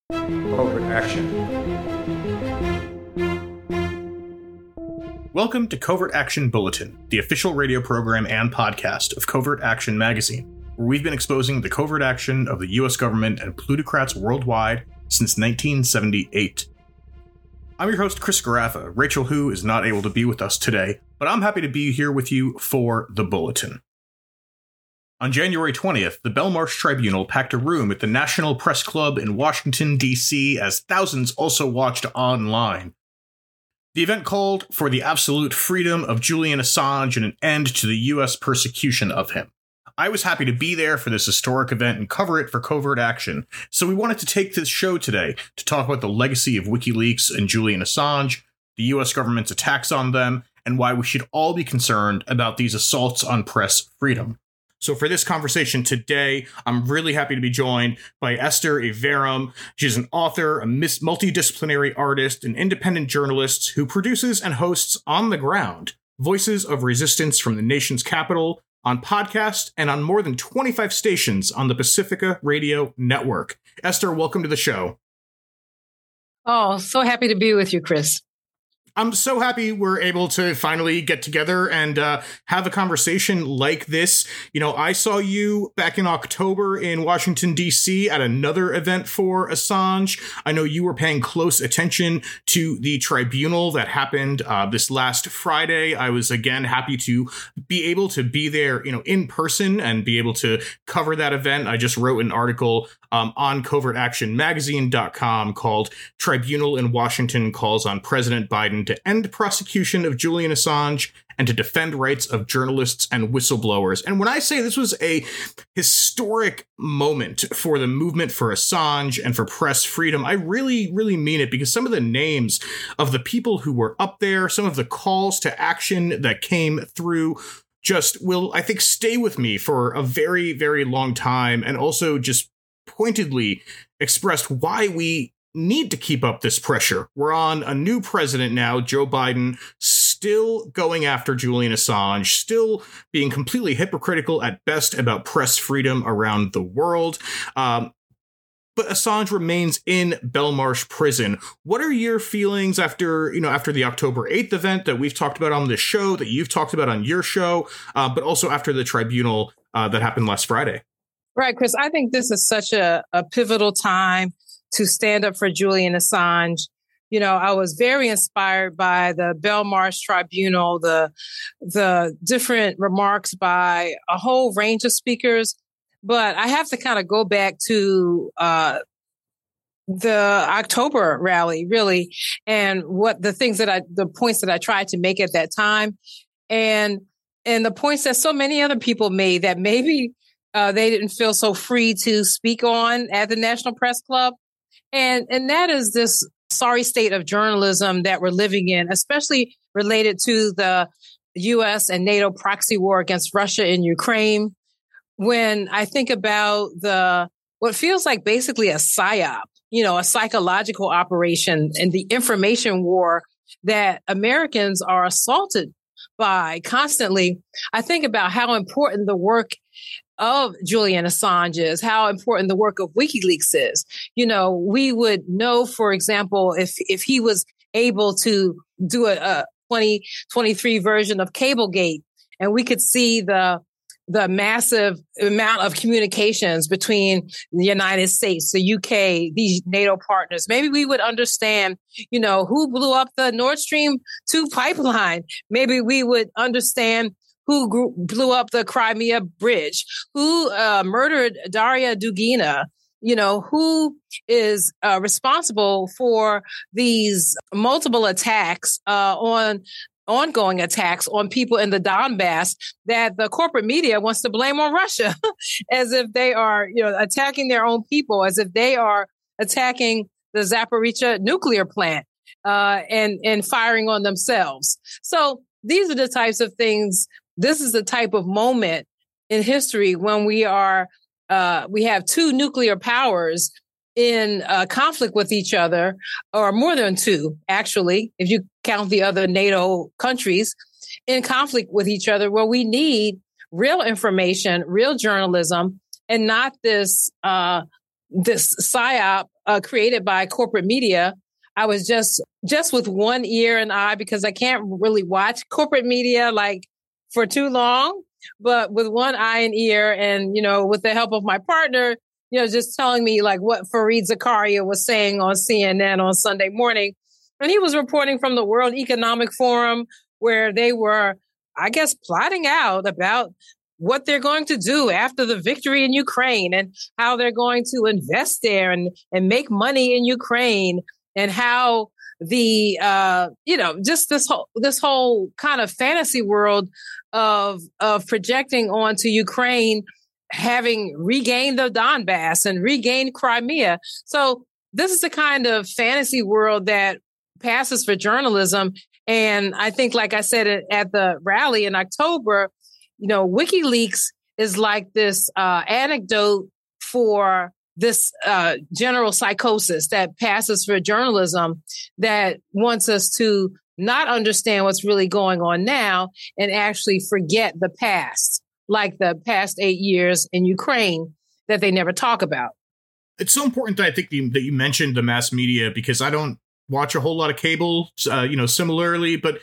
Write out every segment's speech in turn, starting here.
Covert Action. Welcome to Covert Action Bulletin, the official radio program and podcast of Covert Action Magazine, where we've been exposing the covert action of the U.S. government and plutocrats worldwide since 1978. I'm your host, Chris Garaffa. Rachel Hu is not able to be with us today, but I'm happy to be here with you for the Bulletin. On January 20th, the Belmarsh Tribunal packed a room at the National Press Club in Washington, D.C., as thousands also watched online. The event called for the absolute freedom of Julian Assange and an end to the U.S. persecution of him. I was happy to be there for this historic event and cover it for Covert Action, so we wanted to take this show today to talk about the legacy of WikiLeaks and Julian Assange, the U.S. government's attacks on them, and why we should all be concerned about these assaults on press freedom. So for this conversation today, I'm really happy to be joined by Esther Iverem. She's an author, a multidisciplinary artist, an independent journalist who produces and hosts On the Ground, Voices of Resistance from the Nation's Capital, on podcast and on more than 25 stations on the Pacifica Radio Network. Esther, welcome to the show. Oh, so happy to be with you, Chris. I'm so happy we're able to finally get together and have a conversation like this. You know, I saw you back in October in Washington, D.C. at another event for Assange. I know you were paying close attention to the tribunal that happened this last Friday. I was, again, happy to be able to be there, you know, in person and be able to cover that event. I just wrote an article on covertactionmagazine.com called Tribunal in Washington Calls on President Biden to End Prosecution of Julian Assange and to Defend Rights of Journalists and Whistleblowers. And when I say this was a historic moment for the movement for Assange and for press freedom, I really, really mean it, because some of the names of the people who were up there, some of the calls to action that came through just will, I think, stay with me for a very, very long time, and also just pointedly expressed why we need to keep up this pressure. We're on a new president now, Joe Biden, still going after Julian Assange, still being completely hypocritical at best about press freedom around the world. But Assange remains in Belmarsh prison. What are your feelings after the October 8th event that we've talked about on this show, that you've talked about on your show, but also after the tribunal that happened last Friday? Right, Chris, I think this is such a pivotal time to stand up for Julian Assange. You know, I was very inspired by the Belmarsh Tribunal, the different remarks by a whole range of speakers. But I have to kind of go back to the October rally, really, and the points that I tried to make at that time, and the points that so many other people made that maybe they didn't feel so free to speak on at the National Press Club. And that is this sorry state of journalism that we're living in, especially related to the U.S. and NATO proxy war against Russia and Ukraine. When I think about what feels like basically a psyop, you know, a psychological operation, and the information war that Americans are assaulted by constantly, I think about how important the work of Julian Assange is, how important the work of WikiLeaks is. You know, we would know, for example, if he was able to do a 2023 version of Cablegate, and we could see the massive amount of communications between the United States, the UK, these NATO partners, maybe we would understand, you know, who blew up the Nord Stream 2 pipeline. Maybe we would understand who blew up the Crimea Bridge, who murdered Daria Dugina, you know, who is responsible for these multiple attacks ongoing attacks on people in the Donbass that the corporate media wants to blame on Russia, as if they are, you know, attacking their own people, as if they are attacking the Zaporizhzhia nuclear plant and firing on themselves. So these are the types of things. This is the type of moment in history when we have two nuclear powers in conflict with each other, or more than two, actually, if you count the other NATO countries, in conflict with each other, where we need real information, real journalism, and not this psyop created by corporate media. I was just with one ear and eye, because I can't really watch corporate media like for too long, but with one eye and ear, and, with the help of my partner, just telling me like what Fareed Zakaria was saying on CNN on Sunday morning. And he was reporting from the World Economic Forum, where they were, I guess, plotting out about what they're going to do after the victory in Ukraine, and how they're going to invest there and make money in Ukraine, and how the, just this whole kind of fantasy world of projecting onto Ukraine having regained the Donbass and regained Crimea. So this is the kind of fantasy world that passes for journalism. And I think, like I said at the rally in October, WikiLeaks is like this anecdote for this general psychosis that passes for journalism, that wants us to not understand what's really going on now and actually forget the past, like the past 8 years in Ukraine that they never talk about. It's so important that I think that you mentioned the mass media, because I don't watch a whole lot of cable, similarly, but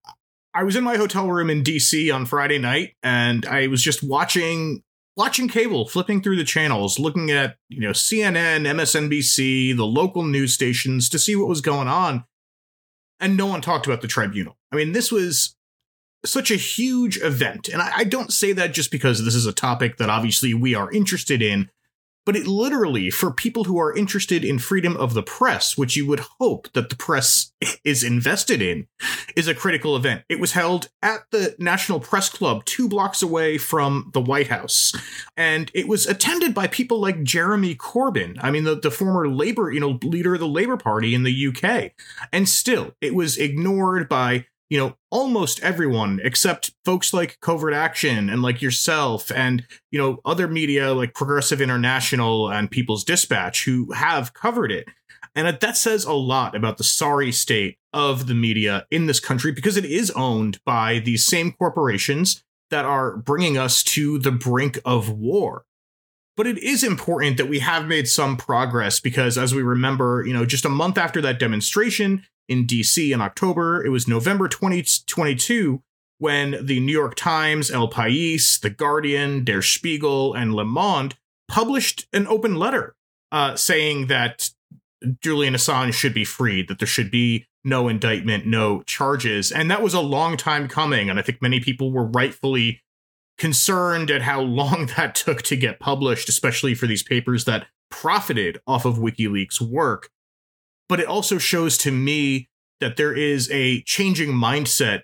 I was in my hotel room in DC on Friday night, and I was just watching cable, flipping through the channels, looking at, CNN, MSNBC, the local news stations to see what was going on. And no one talked about the tribunal. I mean, this was such a huge event. And I don't say that just because this is a topic that obviously we are interested in, but it literally, for people who are interested in freedom of the press, which you would hope that the press is invested in, is a critical event. It was held at the National Press Club 2 blocks away from the White House. And it was attended by people like Jeremy Corbyn. I mean, the former Labour, leader of the Labour Party in the UK. And still, it was ignored by almost everyone except folks like Covert Action and like yourself and, other media like Progressive International and People's Dispatch, who have covered it. And that says a lot about the sorry state of the media in this country, because it is owned by these same corporations that are bringing us to the brink of war. But it is important that we have made some progress, because as we remember, just a month after that demonstration in DC in October, it was November 2022, when the New York Times, El País, The Guardian, Der Spiegel, and Le Monde published an open letter saying that Julian Assange should be freed, that there should be no indictment, no charges. And that was a long time coming. And I think many people were rightfully concerned at how long that took to get published, especially for these papers that profited off of WikiLeaks' work. But it also shows to me that there is a changing mindset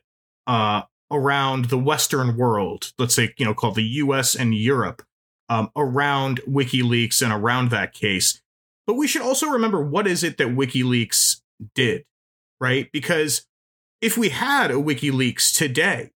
around the Western world, let's say, called the US and Europe, around WikiLeaks and around that case. But we should also remember, what is it that WikiLeaks did, right? Because if we had a WikiLeaks today,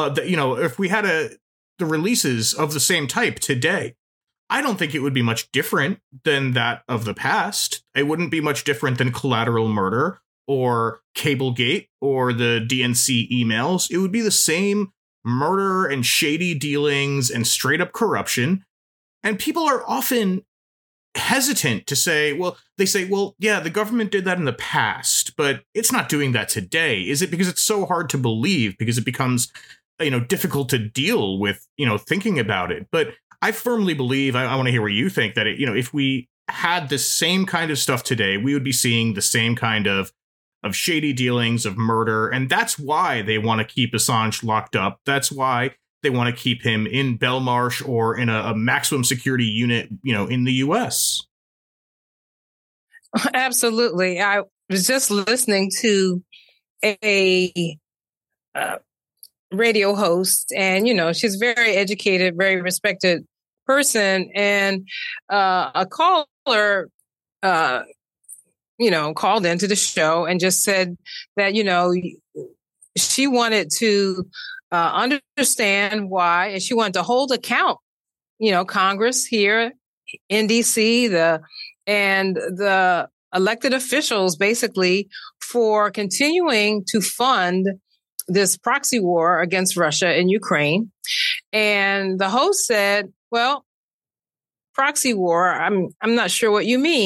if we had the releases of the same type today, I don't think it would be much different than that of the past. It wouldn't be much different than Collateral Murder or Cablegate or the DNC emails. It would be the same murder and shady dealings and straight up corruption. And people are often hesitant to say, yeah, the government did that in the past, but it's not doing that today. Is it because it's so hard to believe, because it becomes, difficult to deal with, thinking about it? But I firmly believe, I want to hear what you think, that, if we had the same kind of stuff today, we would be seeing the same kind of shady dealings, of murder. And that's why they want to keep Assange locked up. That's why they want to keep him in Belmarsh or in a maximum security unit, in the US. Absolutely. I was just listening to a radio host, and, she's very educated, very respected person. And a caller, called into the show and just said that, she wanted to understand why, and she wanted to hold account, Congress here in DC, and the elected officials, basically, for continuing to fund this proxy war against Russia and Ukraine. And the host said, well, proxy war, I'm not sure what you mean,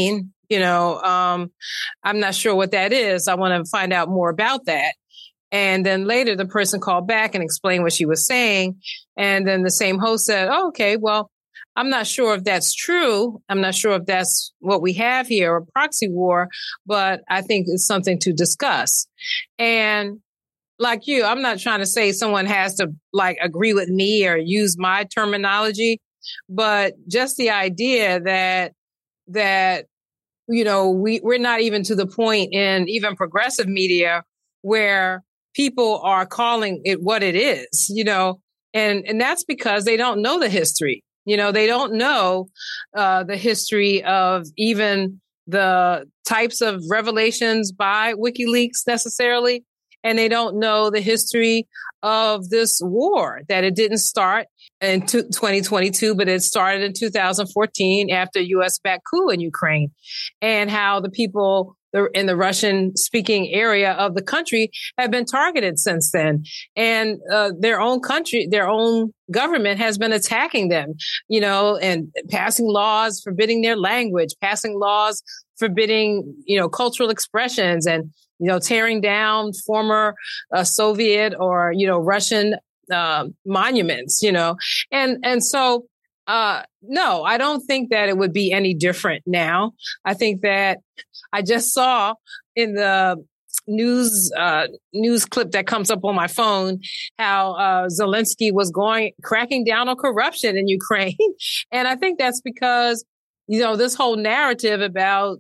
I'm not sure what that is. I want to find out more about that. And then later the person called back and explained what she was saying. And then the same host said, oh, okay, well, I'm not sure if that's true. I'm not sure if that's what we have here, a proxy war, but I think it's something to discuss. And like you, I'm not trying to say someone has to agree with me or use my terminology, but just the idea that we're not even to the point in even progressive media where people are calling it what it is, and that's because they don't know the history. They don't know the history of even the types of revelations by WikiLeaks necessarily. And they don't know the history of this war, that it didn't start in 2022, but it started in 2014 after U.S.-backed coup in Ukraine, and how the people in the Russian-speaking area of the country have been targeted since then. And their own country, their own government has been attacking them, and passing laws forbidding their language, passing laws forbidding, cultural expressions, and tearing down former Soviet or, Russian monuments, and so, no, I don't think that it would be any different now. I think that I just saw in the news clip that comes up on my phone how Zelensky was cracking down on corruption in Ukraine. And I think that's because, this whole narrative about,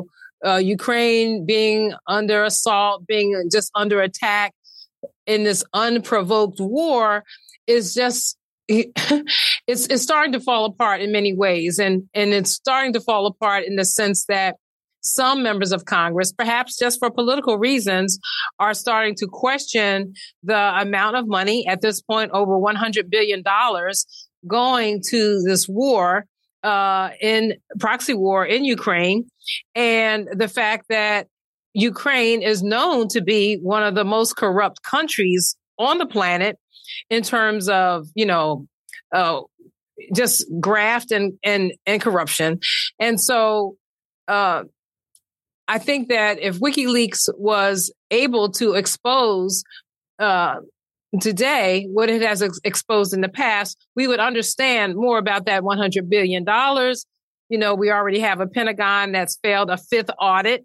Ukraine being under assault, being just under attack in this unprovoked war is just, it's starting to fall apart in many ways. And it's starting to fall apart in the sense that some members of Congress, perhaps just for political reasons, are starting to question the amount of money at this point, over $100 billion going to this war, in proxy war in Ukraine. And the fact that Ukraine is known to be one of the most corrupt countries on the planet in terms of, just graft and corruption. And so, I think that if WikiLeaks was able to expose today what it has exposed in the past, we would understand more about that $100 billion. We already have a Pentagon that's failed a fifth audit.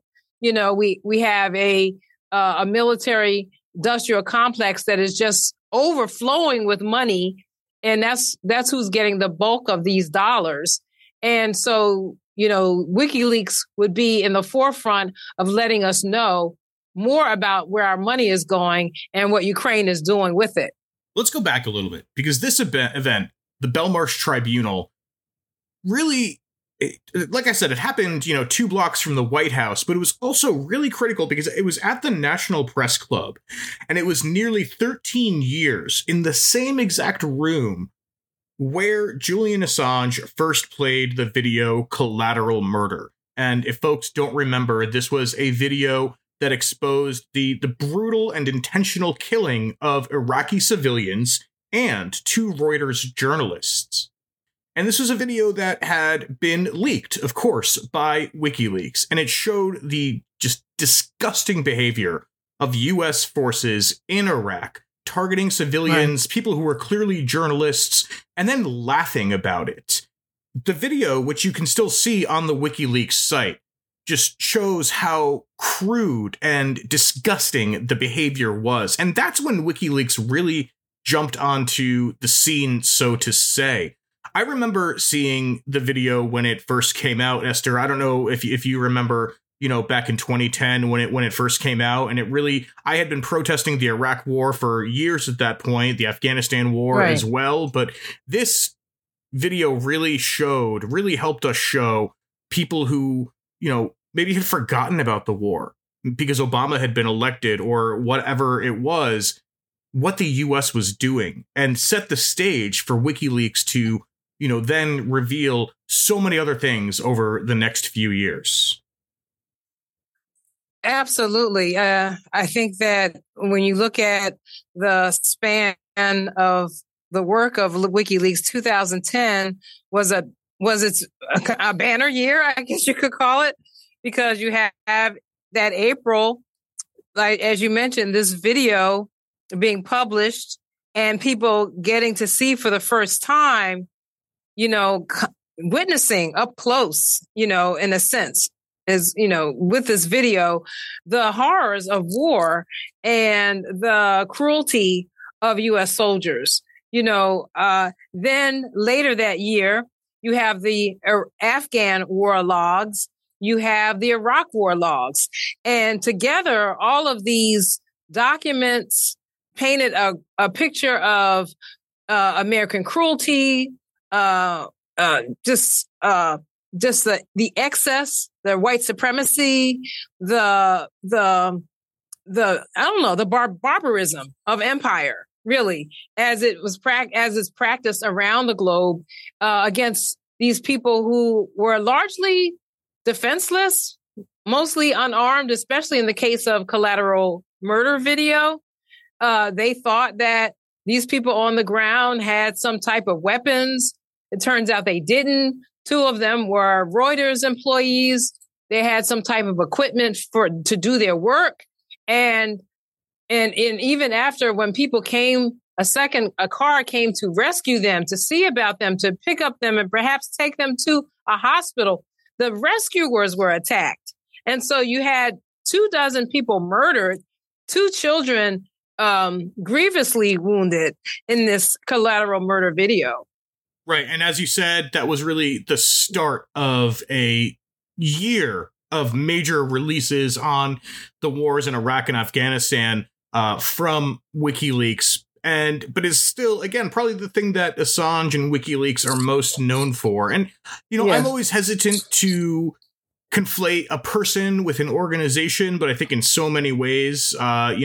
We have a military industrial complex that is just overflowing with money. And that's who's getting the bulk of these dollars. And so, WikiLeaks would be in the forefront of letting us know more about where our money is going and what Ukraine is doing with it. Let's go back a little bit, because this event, the Belmarsh Tribunal, really, like I said, it happened, 2 blocks from the White House, but it was also really critical because it was at the National Press Club, and it was nearly 13 years in the same exact room where Julian Assange first played the video Collateral Murder. And if folks don't remember, this was a video that exposed the brutal and intentional killing of Iraqi civilians and 2 Reuters journalists. And this was a video that had been leaked, of course, by WikiLeaks, and it showed the just disgusting behavior of U.S. forces in Iraq, targeting civilians, people who were clearly journalists, and then laughing about it. The video, which you can still see on the WikiLeaks site, just shows how crude and disgusting the behavior was. And that's when WikiLeaks really jumped onto the scene, so to say. I remember seeing the video when it first came out, Esther. I don't know if you remember, back in 2010 when it first came out, and I had been protesting the Iraq war for years at that point, the Afghanistan war as well. But this video really helped us show people who, maybe had forgotten about the war because Obama had been elected or whatever it was, what the U.S. was doing, and set the stage for WikiLeaks to, then reveal so many other things over the next few years. Absolutely. I think that when you look at the span of the work of WikiLeaks, 2010 was a banner year, I guess you could call it. because you have that April, like as you mentioned, this video being published and people getting to see for the first time, witnessing up close, in a sense, is, with this video, the horrors of war and the cruelty of U.S. soldiers. Then later that year, you have the Afghan war logs, you have the Iraq war logs, and together, all of these documents painted a picture of American cruelty, just the excess, the white supremacy, the barbarism of empire, really, as it's practiced around the globe against these people who were largely defenseless, mostly unarmed, especially in the case of Collateral Murder video. They thought that these people on the ground had some type of weapons. It turns out they didn't. Two of them were Reuters employees. They had some type of equipment to do their work. And even after, when people came, a car came to rescue them, to see about them, to pick up them and perhaps take them to a hospital, the rescuers were attacked. And so you had 24 people murdered, 2 children grievously wounded in this Collateral Murder video. Right. And as you said, that was really the start of a year of major releases on the wars in Iraq and Afghanistan from WikiLeaks. But is still, again, probably the thing that Assange and WikiLeaks are most known for. And, I'm always hesitant to conflate a person with an organization, but I think in so many ways,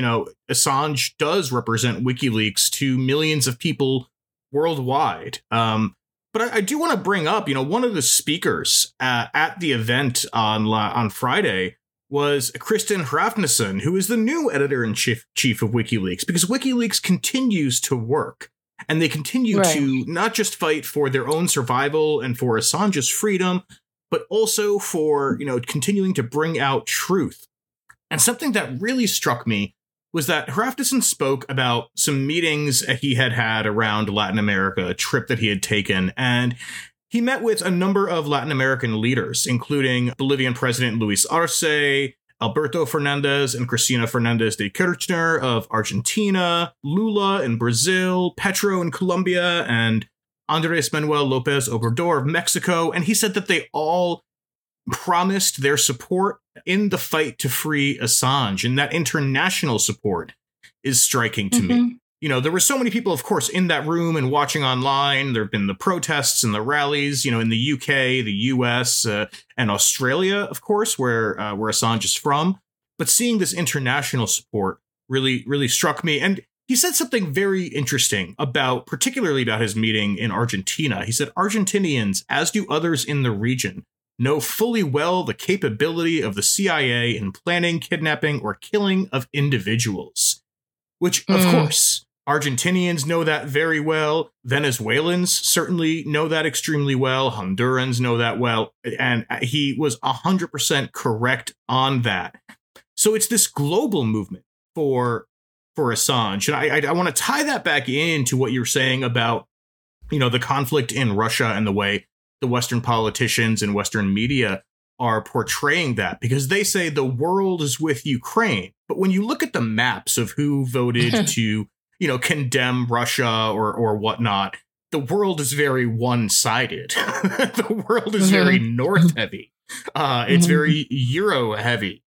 Assange does represent WikiLeaks to millions of people worldwide. But I do want to bring up, one of the speakers at the event on Friday was Kristen Hrafnsson, who is the new editor-in-chief of WikiLeaks, because WikiLeaks continues to work. And they continue to not just fight for their own survival and for Assange's freedom, but also for, continuing to bring out truth. And something that really struck me was that Hrafnsson spoke about some meetings he had around Latin America, a trip that he had taken, and he met with a number of Latin American leaders, including Bolivian President Luis Arce, Alberto Fernandez and Cristina Fernandez de Kirchner of Argentina, Lula in Brazil, Petro in Colombia, and Andrés Manuel López Obrador of Mexico. And he said that they all promised their support in the fight to free Assange. And that international support is striking to me. There were so many people, of course, in that room and watching online. There have been the protests and the rallies, in the UK, the US, and Australia, of course, where Assange is from. But seeing this international support really, really struck me. And he said something very interesting particularly about his meeting in Argentina. He said, Argentinians, as do others in the region, know fully well the capability of the CIA in planning, kidnapping, or killing of individuals. Which, of course, Argentinians know that very well. Venezuelans certainly know that extremely well. Hondurans know that well. And he was 100% correct on that. So it's this global movement for Assange. And I want to tie that back into what you're saying about, the conflict in Russia and the way the Western politicians and Western media are portraying that, because they say the world is with Ukraine. But when you look at the maps of who voted to, condemn Russia or whatnot, the world is very one-sided. The world is very North heavy. It's very Euro heavy.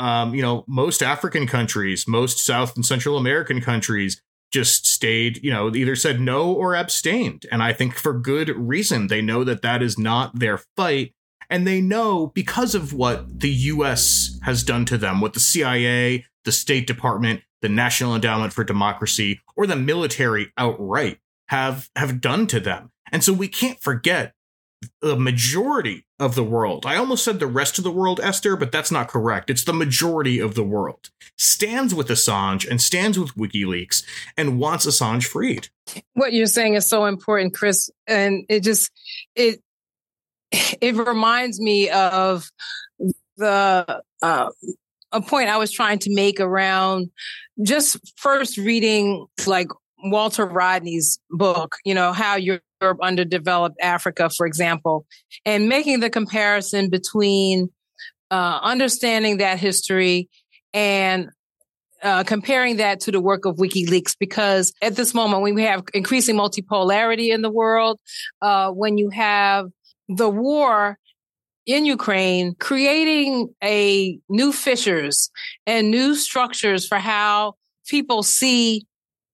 Most African countries, most South and Central American countries just stayed, either said no or abstained. And I think for good reason. They know that is not their fight. And they know, because of what the U.S. has done to them, what the CIA, the State Department, the National Endowment for Democracy, or the military outright have done to them. And so we can't forget the majority of the world. I almost said the rest of the world, Esther, but that's not correct. It's the majority of the world stands with Assange and stands with WikiLeaks and wants Assange freed. What you're saying is so important, Chris. And it reminds me of a point I was trying to make around just first reading like Walter Rodney's book, How Europe Underdeveloped Africa, for example, and making the comparison between understanding that history and comparing that to the work of WikiLeaks, because at this moment, when we have increasing multipolarity in the world, when you have the war in Ukraine creating a new fissures and new structures for how people see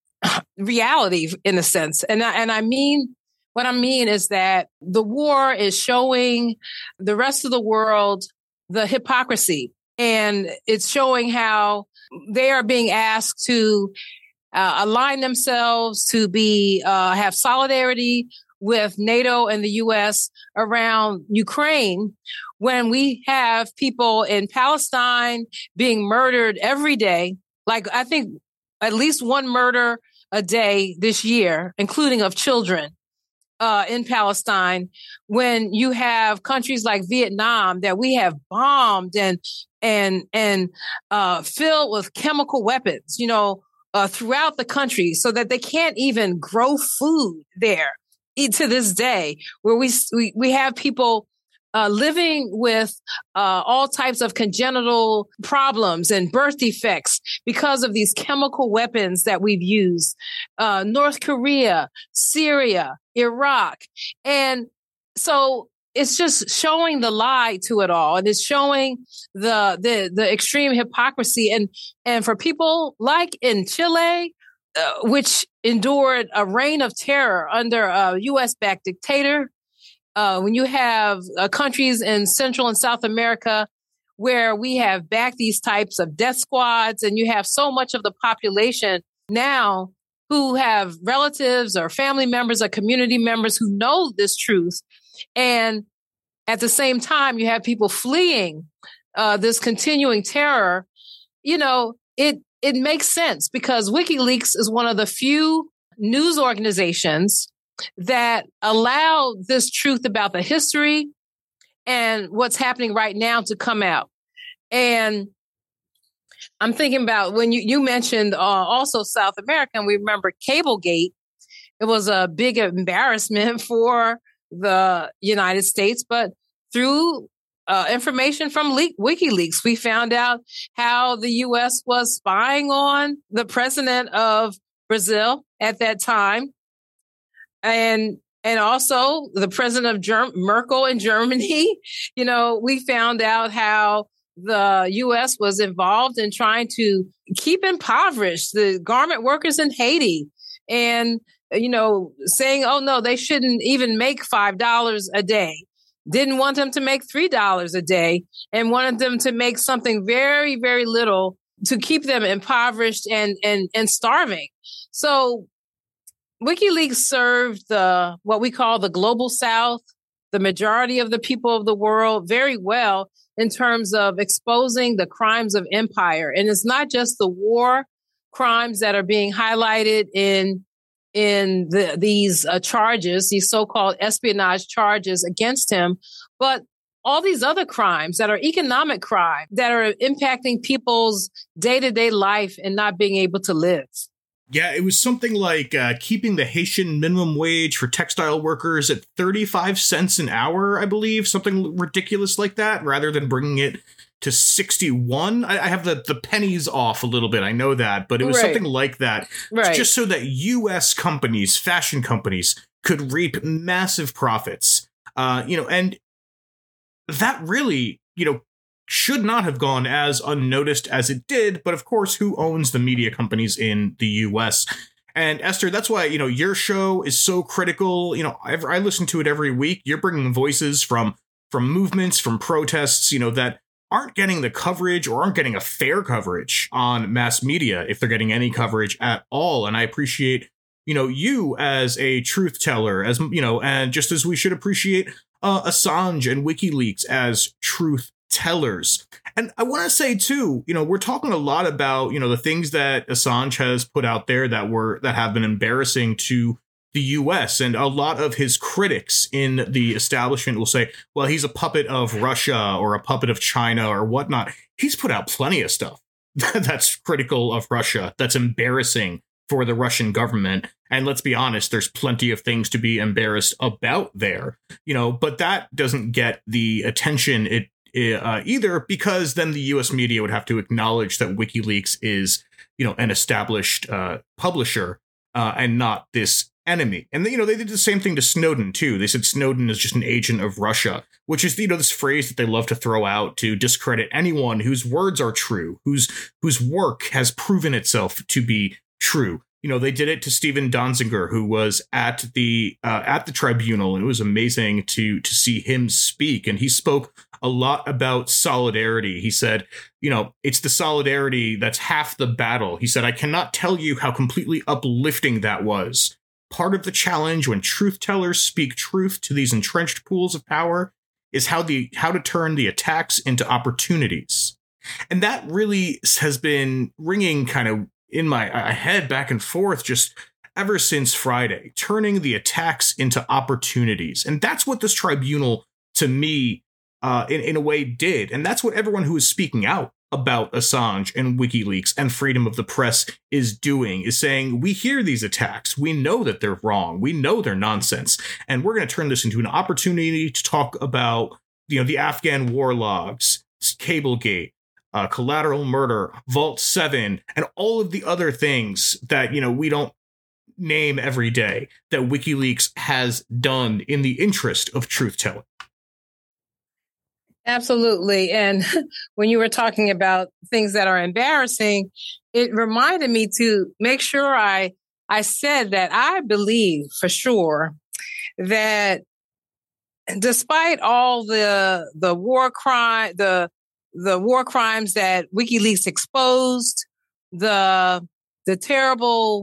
reality, in a sense. And I mean, what I mean is that the war is showing the rest of the world the hypocrisy, and it's showing how they are being asked to align themselves to be have solidarity with NATO and the U.S. around Ukraine, when we have people in Palestine being murdered every day. Like, I think at least one murder a day this year, including of children in Palestine, when you have countries like Vietnam that we have bombed and filled with chemical weapons, throughout the country, so that they can't even grow food there to this day, where we have people living with all types of congenital problems and birth defects because of these chemical weapons that we've used. North Korea, Syria, Iraq. And so it's just showing the lie to it all. And it's showing the extreme hypocrisy. And for people like in Chile, which endured a reign of terror under a U.S.-backed dictator, when you have countries in Central and South America where we have backed these types of death squads, and you have so much of the population now who have relatives or family members or community members who know this truth. And at the same time, you have people fleeing this continuing terror. It makes sense, because WikiLeaks is one of the few news organizations that allow this truth about the history and what's happening right now to come out. And I'm thinking about when you mentioned also South America, and we remember Cablegate. It was a big embarrassment for the United States, but through information from WikiLeaks, we found out how the U.S. was spying on the president of Brazil at that time, and also the president of Merkel in Germany. We found out how the U.S. was involved in trying to keep impoverished the garment workers in Haiti, and saying, oh no, they shouldn't even make $5 a day. Didn't want them to make $3 a day, and wanted them to make something very, very little to keep them impoverished and starving. So WikiLeaks served what we call the global South, the majority of the people of the world, very well in terms of exposing the crimes of empire. And it's not just the war crimes that are being highlighted in these charges, these so-called espionage charges against him, but all these other crimes that are economic crime that are impacting people's day-to-day life and not being able to live. Yeah, it was something like keeping the Haitian minimum wage for textile workers at 35 cents an hour, I believe, something ridiculous like that, rather than bringing it to 61. I have the pennies off a little bit. I know that, but it was something like that. Right. Just so that U.S. companies, fashion companies, could reap massive profits. And that really, should not have gone as unnoticed as it did. But of course, who owns the media companies in the U.S.? And Esther, that's why, your show is so critical. I listen to it every week. You're bringing voices from movements, from protests, that aren't getting the coverage or aren't getting a fair coverage on mass media, if they're getting any coverage at all. And I appreciate, you as a truth teller, as, and just as we should appreciate Assange and WikiLeaks as truth tellers. And I want to say, too, we're talking a lot about, the things that Assange has put out there that have been embarrassing to the U.S. And a lot of his critics in the establishment will say, well, he's a puppet of Russia or a puppet of China or whatnot. He's put out plenty of stuff that's critical of Russia, that's embarrassing for the Russian government. And let's be honest, there's plenty of things to be embarrassed about there, but that doesn't get the attention either, because then the U.S. media would have to acknowledge that WikiLeaks is, an established publisher and not this enemy. And, they did the same thing to Snowden, too. They said Snowden is just an agent of Russia, which is, this phrase that they love to throw out to discredit anyone whose words are true, whose work has proven itself to be true. They did it to Stephen Donziger, who was at the tribunal, and it was amazing to see him speak. And he spoke a lot about solidarity. He said, it's the solidarity that's half the battle. He said, I cannot tell you how completely uplifting that was. Part of the challenge when truth tellers speak truth to these entrenched pools of power is how to turn the attacks into opportunities. And that really has been ringing kind of in my head back and forth just ever since Friday, turning the attacks into opportunities. And that's what this tribunal, to me, in a way did. And that's what everyone who is speaking out about Assange and WikiLeaks and freedom of the press is doing, is saying, we hear these attacks. We know that they're wrong. We know they're nonsense. And we're going to turn this into an opportunity to talk about, the Afghan war logs, Cablegate, collateral murder, Vault 7, and all of the other things that, we don't name every day that WikiLeaks has done in the interest of truth-telling. Absolutely. And when you were talking about things that are embarrassing, it reminded me to make sure I said that I believe for sure that despite all the war crime, the war crimes that WikiLeaks exposed, the terrible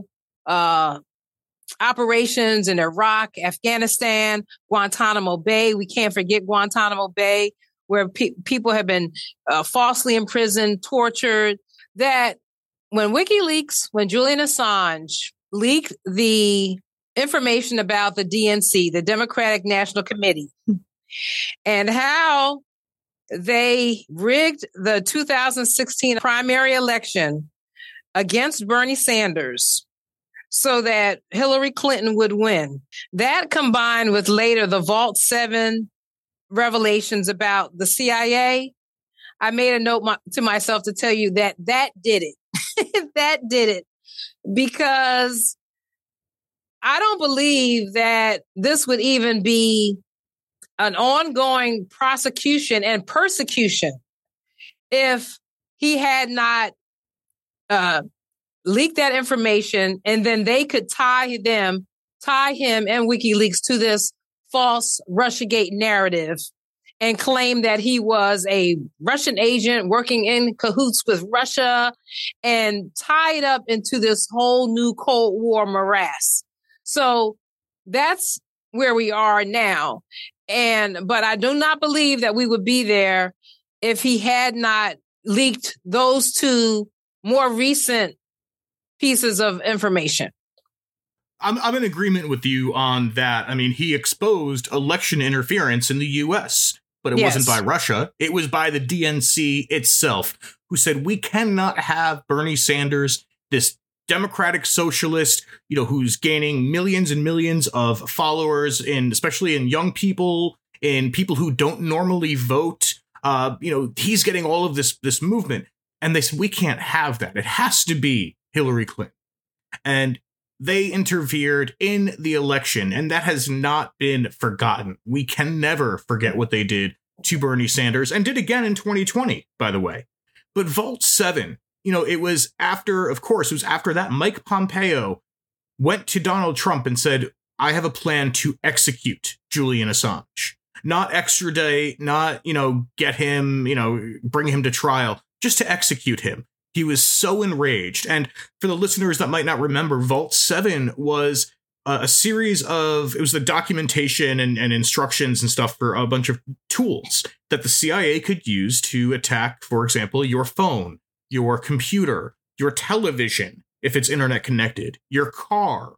operations in Iraq, Afghanistan, Guantanamo Bay. We can't forget Guantanamo Bay, where people have been falsely imprisoned, tortured. That when Julian Assange leaked the information about the DNC, the Democratic National Committee, and how they rigged the 2016 primary election against Bernie Sanders so that Hillary Clinton would win. That combined with later the Vault 7 revelations about the CIA, I made a note to myself to tell you that did it. That did it. Because I don't believe that this would even be an ongoing prosecution and persecution if he had not leaked that information, and then they could tie him and WikiLeaks to this false Russiagate narrative and claim that he was a Russian agent working in cahoots with Russia and tie it up into this whole new Cold War morass. So that's where we are now. But I do not believe that we would be there if he had not leaked those two more recent pieces of information. I'm in agreement with you on that. I mean, he exposed election interference in the U.S., but it wasn't by Russia. It was by the DNC itself, who said, we cannot have Bernie Sanders, this democratic socialist, who's gaining millions and millions of followers, especially in young people, in people who don't normally vote. He's getting all of this movement. And they said, we can't have that. It has to be Hillary Clinton. And they interfered in the election, and that has not been forgotten. We can never forget what they did to Bernie Sanders, and did again in 2020, by the way. But Vault 7, it was after that Mike Pompeo went to Donald Trump and said, I have a plan to execute Julian Assange. Not extradite, not, get him, bring him to trial, just to execute him. He was so enraged. And for the listeners that might not remember, Vault 7 was a series of, it was the documentation and instructions and stuff for a bunch of tools that the CIA could use to attack, for example, your phone, your computer, your television, if it's internet connected, your car,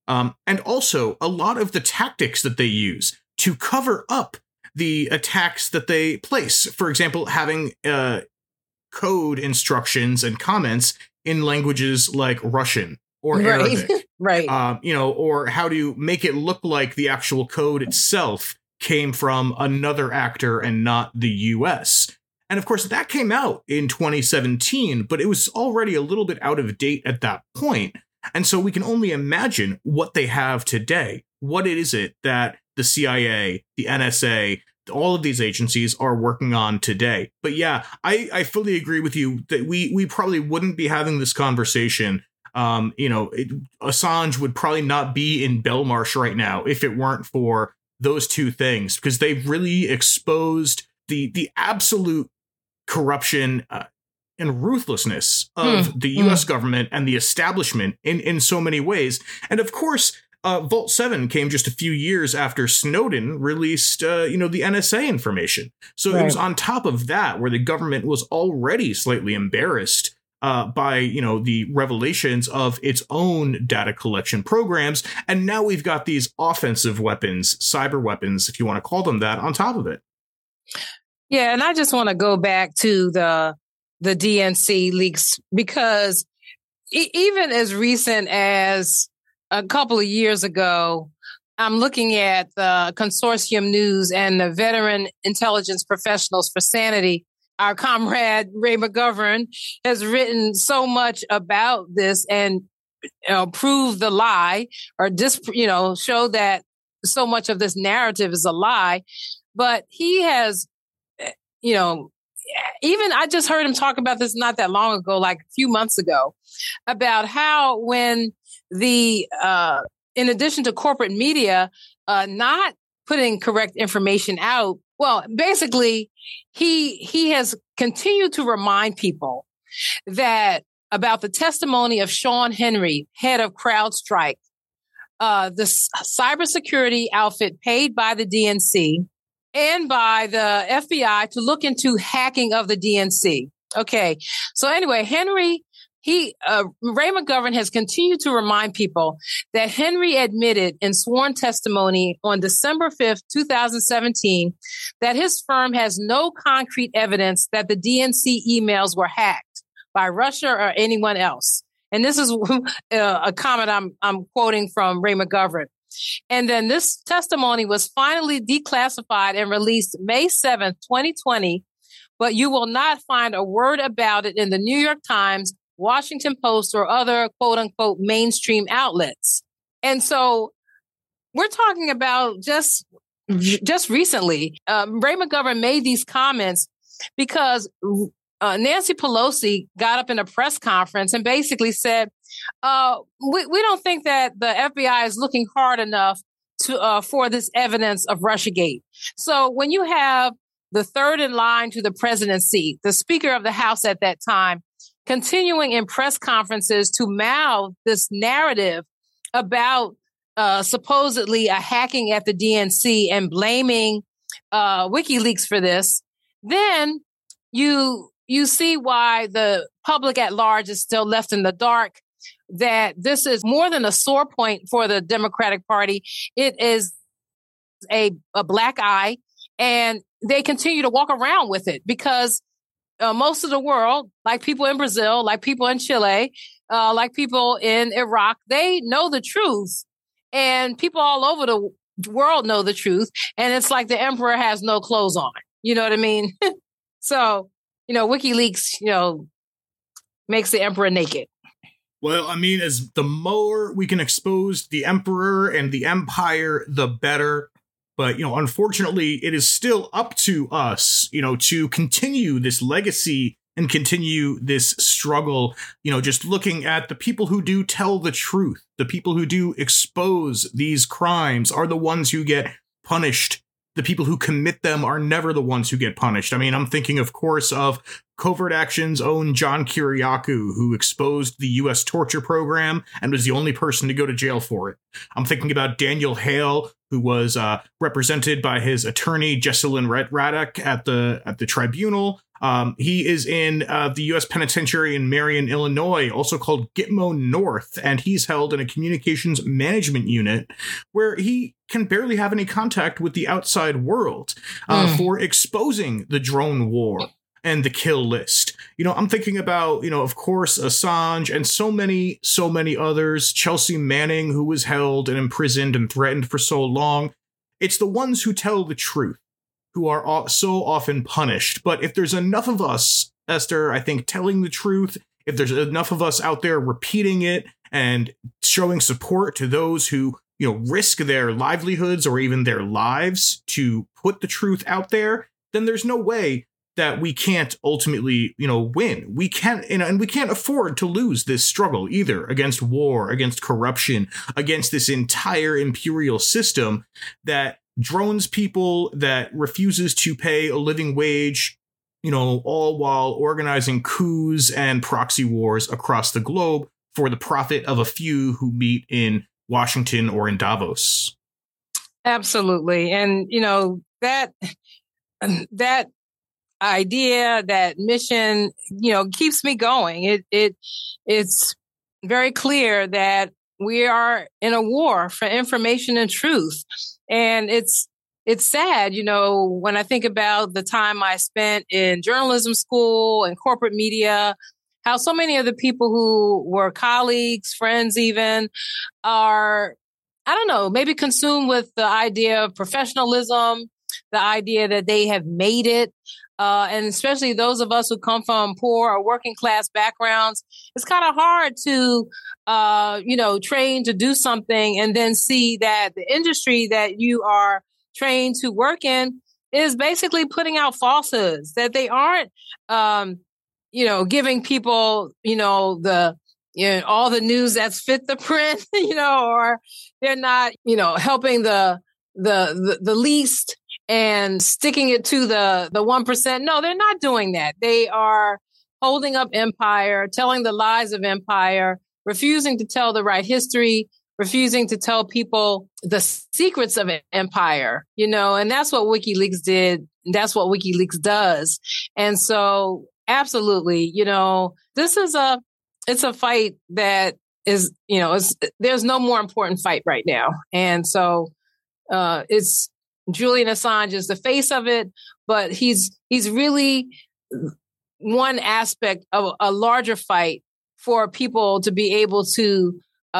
And also a lot of the tactics that they use to cover up the attacks that they place. For example, having code instructions and comments in languages like Russian or Arabic, right? Or how to make it look like the actual code itself came from another actor and not the US. And of course, that came out in 2017, but it was already a little bit out of date at that point. And so we can only imagine what they have today. What is it that the CIA, the NSA, all of these agencies are working on today? But yeah, I fully agree with you that we probably wouldn't be having this conversation. Assange would probably not be in Belmarsh right now if it weren't for those two things, because they've really exposed the absolute corruption and ruthlessness of the U.S. government and the establishment in so many ways. And of course, Vault 7 came just a few years after Snowden released, the NSA information. So It was on top of that where the government was already slightly embarrassed by, the revelations of its own data collection programs. And now we've got these offensive weapons, cyber weapons, if you want to call them that, on top of it. Yeah, and I just want to go back to the DNC leaks, because even as recent as a couple of years ago, I'm looking at the Consortium News and the Veteran Intelligence Professionals for Sanity. Our comrade Ray McGovern has written so much about this and proved the lie, or just show that so much of this narrative is a lie. But he has, even I just heard him talk about this not that long ago, like a few months ago, about how when in addition to corporate media not putting correct information out, well, basically, he has continued to remind people about the testimony of Sean Henry, head of CrowdStrike, the cybersecurity outfit paid by the DNC and by the FBI to look into hacking of the DNC. Okay. So anyway, Ray McGovern has continued to remind people that Henry admitted in sworn testimony on December 5th, 2017, that his firm has no concrete evidence that the DNC emails were hacked by Russia or anyone else. And this is a comment I'm quoting from Ray McGovern. And then this testimony was finally declassified and released May 7th, 2020, but you will not find a word about it in the New York Times, Washington Post, or other quote unquote mainstream outlets. And so we're talking about just recently, Ray McGovern made these comments because Nancy Pelosi got up in a press conference and basically said, we don't think that the FBI is looking hard enough for this evidence of Russiagate. So when you have the third in line to the presidency, the Speaker of the House at that time, continuing in press conferences to mouth this narrative about supposedly a hacking at the DNC and blaming WikiLeaks for this, then you see why the public at large is still left in the dark, that this is more than a sore point for the Democratic Party. It is a black eye, and they continue to walk around with it because most of the world, like people in Brazil, like people in Chile, like people in Iraq, they know the truth, and people all over the world know the truth. And it's like the emperor has no clothes on. You know what I mean? So, WikiLeaks, makes the emperor naked. Well, I mean, as the more we can expose the emperor and the empire, the better. But, unfortunately, it is still up to us, to continue this legacy and continue this struggle, just looking at the people who do tell the truth. The people who do expose these crimes are the ones who get punished. The people who commit them are never the ones who get punished. I mean, I'm thinking, of course, of Covert Action's own John Kiriakou, who exposed the U.S. torture program and was the only person to go to jail for it. I'm thinking about Daniel Hale, who was represented by his attorney, Jesselyn Radack, at the tribunal. He is in the U.S. Penitentiary in Marion, Illinois, also called Gitmo North, and he's held in a communications management unit where he can barely have any contact with the outside world for exposing the drone war and the kill list. I'm thinking about, of course, Assange and so many others, Chelsea Manning, who was held and imprisoned and threatened for so long. It's the ones who tell the truth who are so often punished. But if there's enough of us, Esther, I think telling the truth, if there's enough of us out there repeating it and showing support to those who, risk their livelihoods or even their lives to put the truth out there, then there's no way that we can't ultimately, win. We can't, and we can't afford to lose this struggle either against war, against corruption, against this entire imperial system that drones people, that refuses to pay a living wage, all while organizing coups and proxy wars across the globe for the profit of a few who meet in Washington or in Davos. Absolutely. And, that idea, that mission, keeps me going. It's very clear that we are in a war for information and truth. And it's sad, when I think about the time I spent in journalism school and corporate media, how so many of the people who were colleagues, friends even, are, I don't know, maybe consumed with the idea of professionalism, the idea that they have made it. And especially those of us who come from poor or working class backgrounds, it's kind of hard to, train to do something and then see that the industry that you are trained to work in is basically putting out falsehoods, that they aren't, giving people, all the news that's fit the print, or they're not, helping the least and sticking it to the 1%. No, they're not doing that. They are holding up empire, telling the lies of empire, refusing to tell the right history, refusing to tell people the secrets of empire, and that's what WikiLeaks did. That's what WikiLeaks does. And so absolutely, this is it's a fight that is, there's no more important fight right now. And so it's Julian Assange is the face of it, but he's really one aspect of a larger fight for people to be able to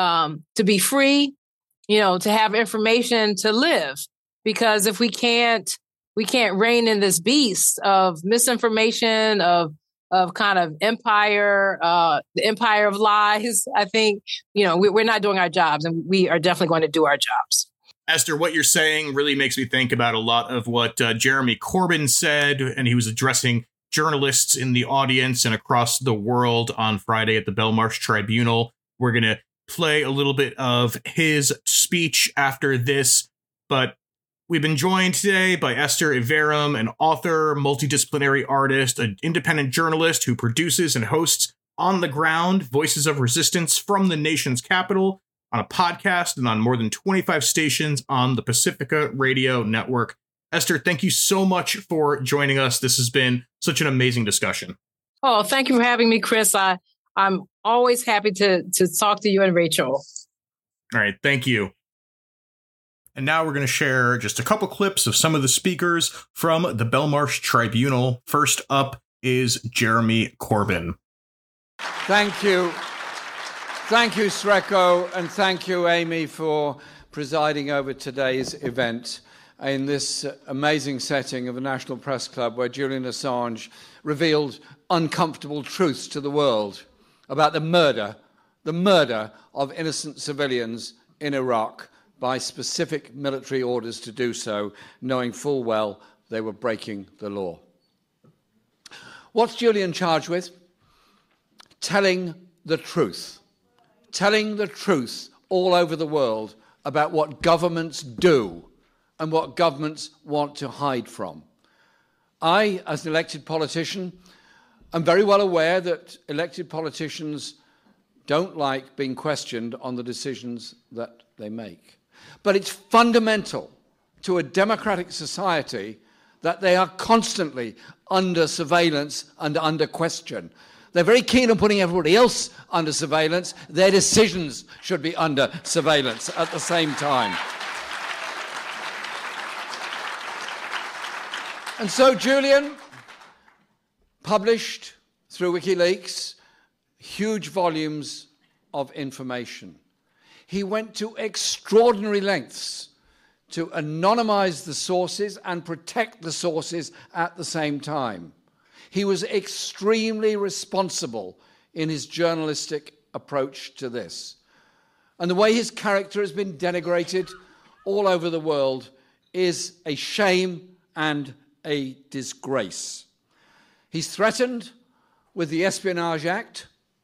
be free, to have information, to live. Because if we can't rein in this beast of misinformation, of kind of empire, the empire of lies, I think, we're not doing our jobs, and we are definitely going to do our jobs. Esther, what you're saying really makes me think about a lot of what Jeremy Corbyn said, and he was addressing journalists in the audience and across the world on Friday at the Belmarsh Tribunal. We're going to play a little bit of his speech after this, but we've been joined today by Esther Iverem, an author, multidisciplinary artist, an independent journalist who produces and hosts On the Ground, Voices of Resistance from the Nation's Capital, on a podcast and on more than 25 stations on the Pacifica Radio Network. Esther, thank you so much for joining us. This has been such an amazing discussion. Oh, thank you for having me, Chris. I'm always happy to talk to you and Rachel. All right, thank you. And now we're going to share just a couple clips of some of the speakers from the Belmarsh Tribunal. First up is Jeremy Corbyn. Thank you. Thank you, Sreko, and thank you, Amy, for presiding over today's event in this amazing setting of the National Press Club, where Julian Assange revealed uncomfortable truths to the world about the murder of innocent civilians in Iraq by specific military orders to do so, knowing full well they were breaking the law. What's Julian charged with? Telling the truth. Telling the truth all over the world about what governments do and what governments want to hide from. I, as an elected politician, am very well aware that elected politicians don't like being questioned on the decisions that they make. But it's fundamental to a democratic society that they are constantly under surveillance and under question. They're very keen on putting everybody else under surveillance. Their decisions should be under surveillance at the same time. And so Julian published through WikiLeaks huge volumes of information. He went to extraordinary lengths to anonymize the sources and protect the sources at the same time. He was extremely responsible in his journalistic approach to this. And the way his character has been denigrated all over the world is a shame and a disgrace. He's threatened with the Espionage Act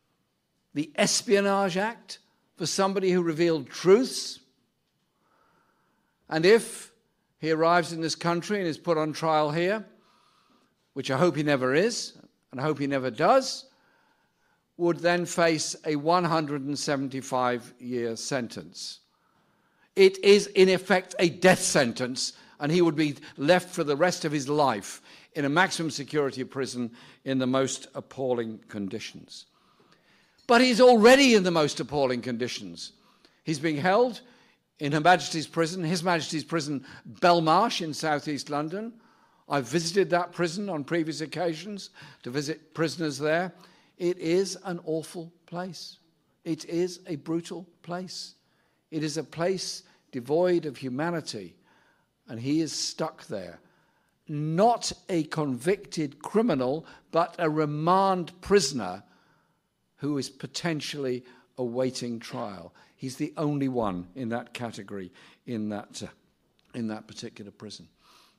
for somebody who revealed truths. And if he arrives in this country and is put on trial here, which I hope he never is, and I hope he never does, would then face a 175-year sentence. It is, in effect, a death sentence, and he would be left for the rest of his life in a maximum security prison in the most appalling conditions. But he's already in the most appalling conditions. He's being held in Her Majesty's Prison, His Majesty's Prison, Belmarsh in southeast London. I've visited that prison on previous occasions to visit prisoners there. It is an awful place. It is a brutal place. It is a place devoid of humanity, and he is stuck there. Not a convicted criminal, but a remand prisoner who is potentially awaiting trial. He's the only one in that category in that particular prison.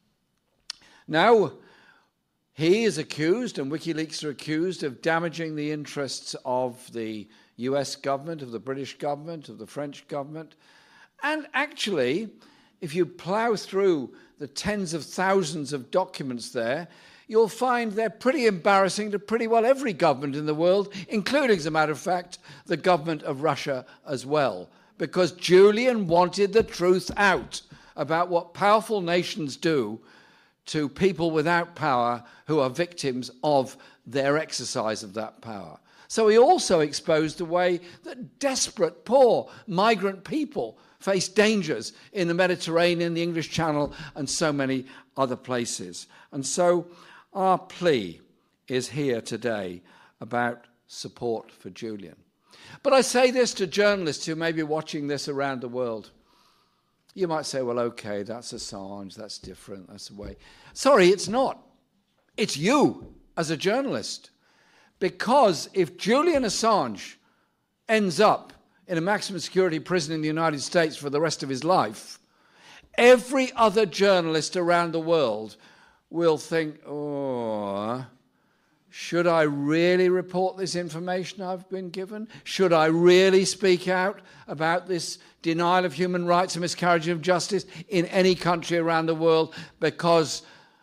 Now, he is accused, and WikiLeaks are accused, of damaging the interests of the US government, of the British government, of the French government. And actually, if you plough through the tens of thousands of documents there, you'll find they're pretty embarrassing to pretty well every government in the world, including, as a matter of fact, the government of Russia as well. Because Julian wanted the truth out about what powerful nations do to people without power who are victims of their exercise of that power. So he also exposed the way that desperate, poor migrant people face dangers in the Mediterranean, the English Channel, and so many other places. And so our plea is here today about support for Julian. But I say this to journalists who may be watching this around the world. You might say, well, okay, that's Assange, that's different, that's the way. Sorry, it's not. It's you as a journalist. Because if Julian Assange ends up in a maximum security prison in the United States for the rest of his life, every other journalist around the world will think, oh, should I really report this information I've been given? Should I really speak out about this denial of human rights and miscarriage of justice in any country around the world? Because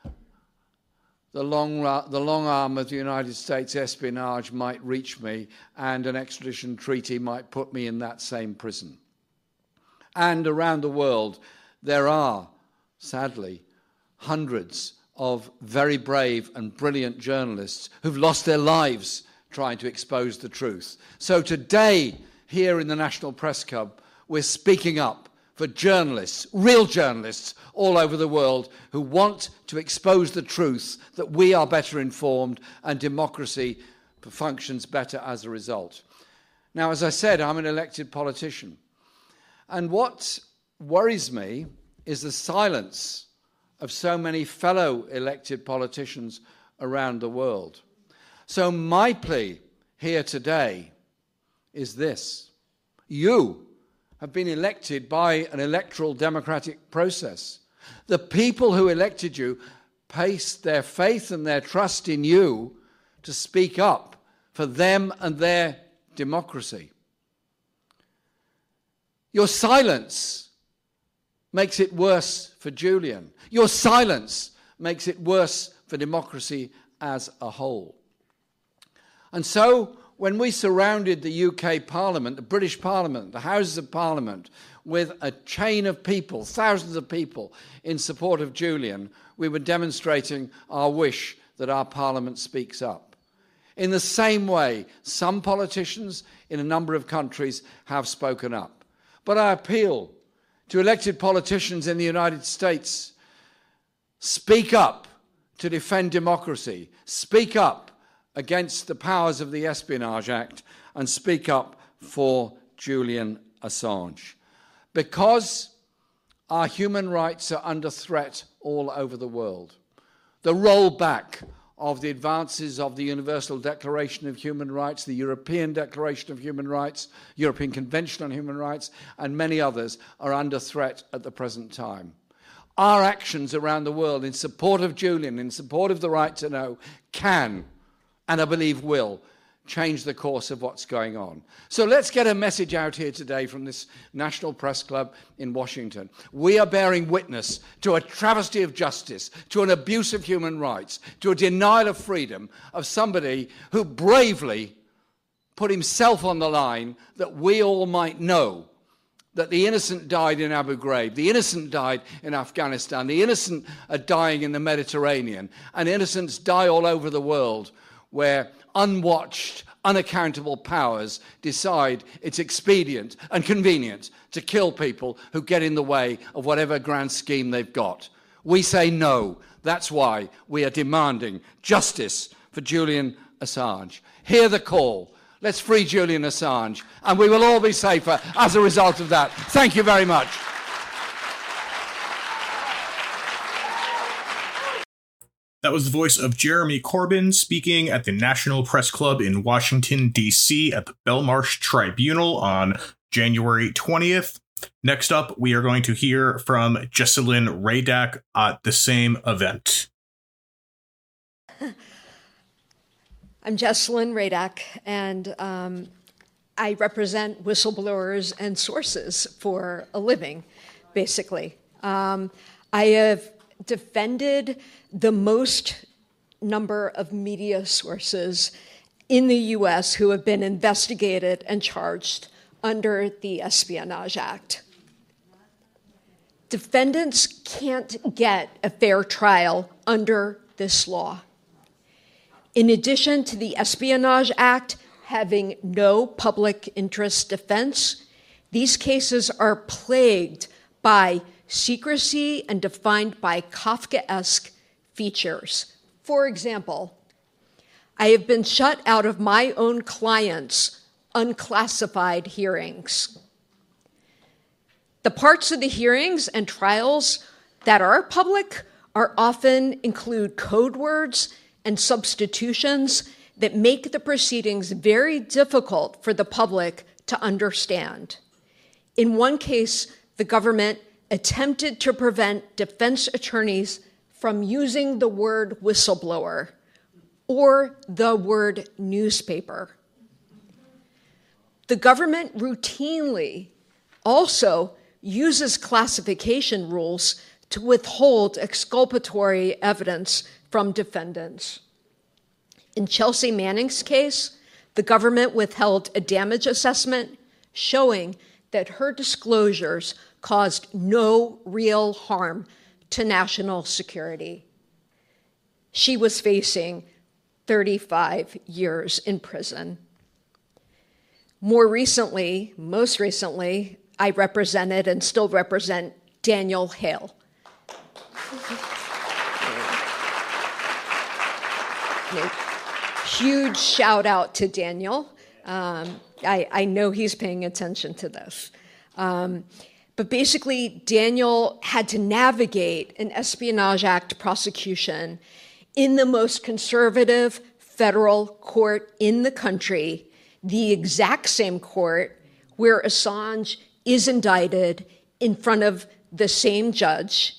the long arm of the United States espionage might reach me, and an extradition treaty might put me in that same prison. And around the world, there are, sadly, hundreds of very brave and brilliant journalists who've lost their lives trying to expose the truth. So today, here in the National Press Club, we're speaking up for journalists, real journalists all over the world who want to expose the truth, that we are better informed and democracy functions better as a result. Now, as I said, I'm an elected politician. And what worries me is the silence of so many fellow elected politicians around the world. So my plea here today is this. You have been elected by an electoral democratic process. The people who elected you placed their faith and their trust in you to speak up for them and their democracy. Your silence makes it worse for Julian. Your silence makes it worse for democracy as a whole. And so, when we surrounded the UK Parliament, the British Parliament, the Houses of Parliament, with a chain of people, thousands of people, in support of Julian, we were demonstrating our wish that our Parliament speaks up. In the same way, some politicians in a number of countries have spoken up. But I appeal to elected politicians in the United States, speak up to defend democracy, speak up against the powers of the Espionage Act, and speak up for Julian Assange. Because our human rights are under threat all over the world. The rollback of the advances of the Universal Declaration of Human Rights, the European Declaration of Human Rights, European Convention on Human Rights, and many others are under threat at the present time. Our actions around the world in support of Julian, in support of the right to know, can, and I believe will, change the course of what's going on. So let's get a message out here today from this National Press Club in Washington. We are bearing witness to a travesty of justice, to an abuse of human rights, to a denial of freedom of somebody who bravely put himself on the line that we all might know that the innocent died in Abu Ghraib, the innocent died in Afghanistan, the innocent are dying in the Mediterranean, and innocents die all over the world where unwatched, unaccountable powers decide it's expedient and convenient to kill people who get in the way of whatever grand scheme they've got. We say no. That's why we are demanding justice for Julian Assange. Hear the call. Let's free Julian Assange, and we will all be safer as a result of that. Thank you very much. That was the voice of Jeremy Corbyn speaking at the National Press Club in Washington, D.C. at the Belmarsh Tribunal on January 20th. Next up, we are going to hear from Jessalyn Radack at the same event. I'm Jessalyn Radack, and I represent whistleblowers and sources for a living, basically. I have defended the most number of media sources in the U.S. who have been investigated and charged under the Espionage Act. Defendants can't get a fair trial under this law. In addition to the Espionage Act having no public interest defense, these cases are plagued by secrecy and defined by Kafkaesque features. For example, I have been shut out of my own clients' unclassified hearings. The parts of the hearings and trials that are public are often include code words and substitutions that make the proceedings very difficult for the public to understand. In one case, the government attempted to prevent defense attorneys from using the word whistleblower or the word newspaper. The government routinely also uses classification rules to withhold exculpatory evidence from defendants. In Chelsea Manning's case, the government withheld a damage assessment showing that her disclosures caused no real harm to national security. She was facing 35 years in prison. Most recently, I represented and still represent Daniel Hale. Huge shout out to Daniel. I know he's paying attention to this. But basically, Daniel had to navigate an Espionage Act prosecution in the most conservative federal court in the country, the exact same court where Assange is indicted in front of the same judge.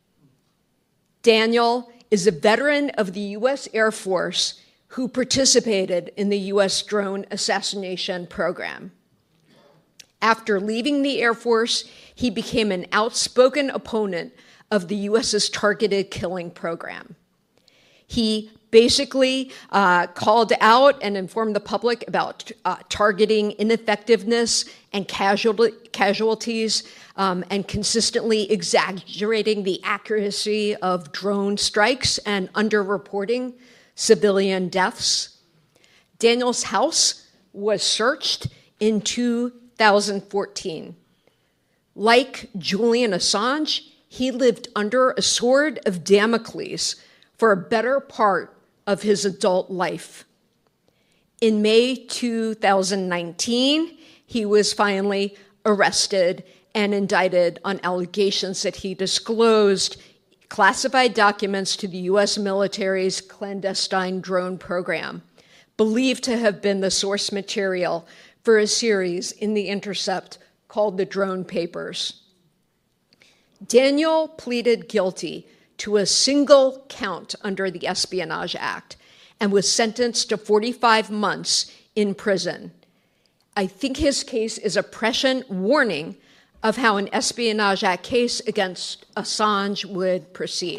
Daniel is a veteran of the U.S. Air Force who participated in the U.S. drone assassination program. After leaving the Air Force, he became an outspoken opponent of the U.S.'s targeted killing program. He basically called out and informed the public about targeting ineffectiveness and casualties and consistently exaggerating the accuracy of drone strikes and underreporting civilian deaths. Daniel's house was searched in 2014. Like Julian Assange, he lived under a sword of Damocles for a better part of his adult life. In May 2019, he was finally arrested and indicted on allegations that he disclosed classified documents to the U.S. military's clandestine drone program, believed to have been the source material for a series in The Intercept called The Drone Papers. Daniel pleaded guilty to a single count under the Espionage Act and was sentenced to 45 months in prison. I think his case is a prescient warning of how an Espionage Act case against Assange would proceed.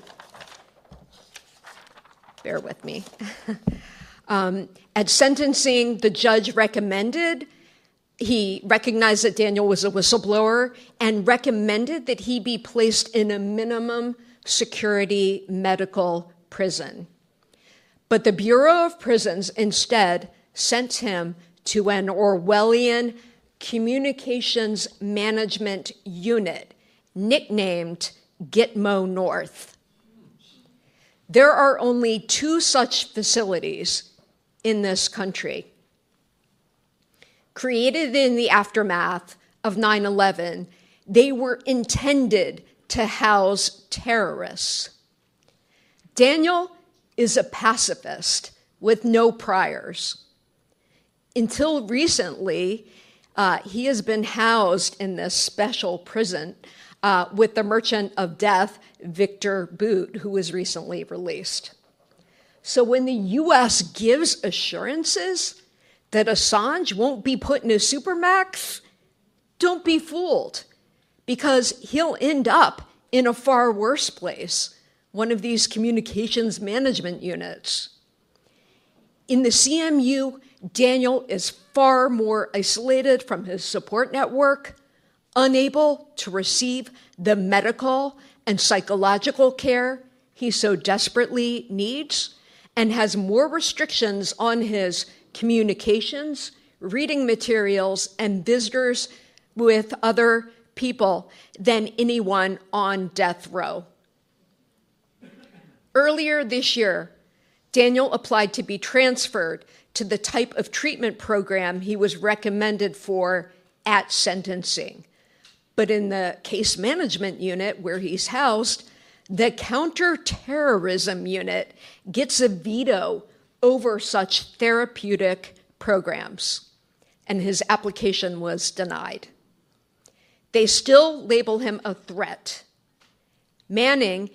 Bear with me. At sentencing, the judge he recognized that Daniel was a whistleblower and recommended that he be placed in a minimum security medical prison. But the Bureau of Prisons instead sent him to an Orwellian communications management unit nicknamed Gitmo North. There are only 2 such facilities in this country. Created in the aftermath of 9/11, they were intended to house terrorists. Daniel is a pacifist with no priors. Until recently, he has been housed in this special prison with the Merchant of Death, Victor Bout, who was recently released. So when the U.S. gives assurances that Assange won't be put in a supermax, don't be fooled, because he'll end up in a far worse place, one of these communications management units. In the CMU, Daniel is far more isolated from his support network, unable to receive the medical and psychological care he so desperately needs, and has more restrictions on his communications, reading materials, and visitors with other people than anyone on death row. Earlier this year, Daniel applied to be transferred to the type of treatment program he was recommended for at sentencing. But in the case management unit where he's housed, the counterterrorism unit gets a veto over such therapeutic programs, and his application was denied. They still label him a threat, meaning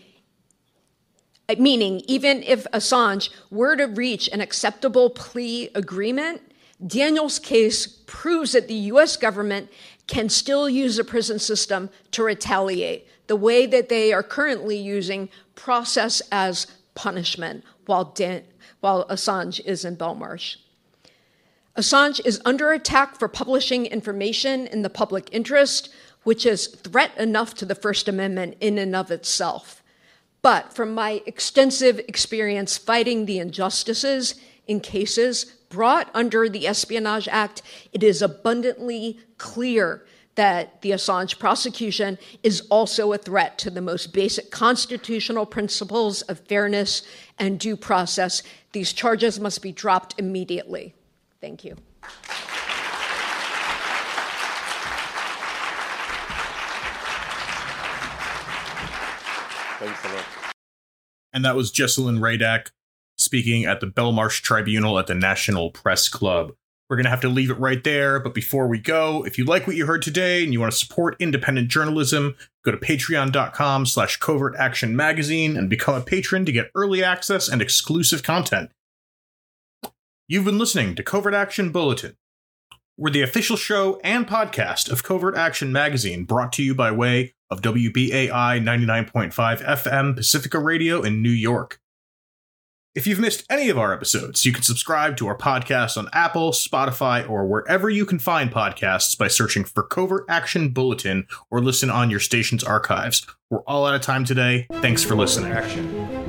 even if Assange were to reach an acceptable plea agreement, Daniel's case proves that the U.S. government can still use the prison system to retaliate, the way that they are currently using process as punishment while Assange is in Belmarsh. Assange is under attack for publishing information in the public interest, which is threat enough to the First Amendment in and of itself. But from my extensive experience fighting the injustices in cases brought under the Espionage Act, it is abundantly clear that the Assange prosecution is also a threat to the most basic constitutional principles of fairness and due process. These charges must be dropped immediately. Thank you. Thanks a lot. And that was Jessalyn Radack speaking at the Belmarsh Tribunal at the National Press Club. We're going to have to leave it right there, but before we go, if you like what you heard today and you want to support independent journalism, go to patreon.com/Covert Action Magazine and become a patron to get early access and exclusive content. You've been listening to Covert Action Bulletin. We're the official show and podcast of Covert Action Magazine, brought to you by way of WBAI 99.5 FM Pacifica Radio in New York. If you've missed any of our episodes, you can subscribe to our podcast on Apple, Spotify, or wherever you can find podcasts by searching for Covert Action Bulletin or listen on your station's archives. We're all out of time today. Thanks for listening. Action.